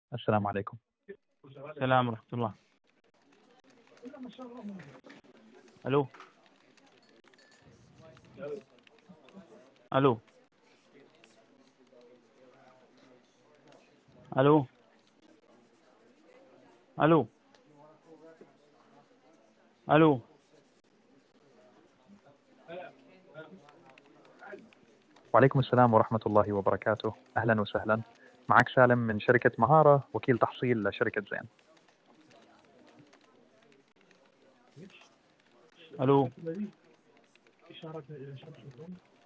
السلام عليكم. السلام ورحمة الله. ألو. ألو. ألو. ألو. ألو. وعليكم السلام ورحمة الله وبركاته. أهلا وسهلا. معك سالم من شركة مهارة، وكيل تحصيل لشركة زين. ألو.